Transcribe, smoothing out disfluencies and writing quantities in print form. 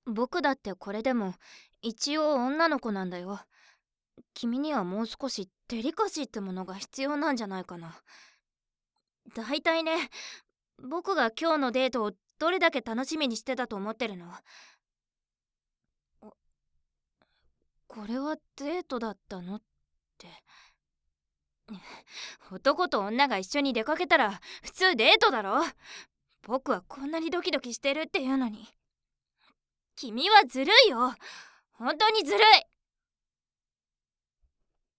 僕だってこれでも一応女の子なんだよ。君にはもう少しデリカシーってものが必要なんじゃないかな。だいたいね、僕が今日のデートをどれだけ楽しみにしてたと思ってるの。これはデートだったのって。男と女が一緒に出かけたら普通デートだろ。僕はこんなにドキドキしてるっていうのに。君はずるいよ。本当にずるい。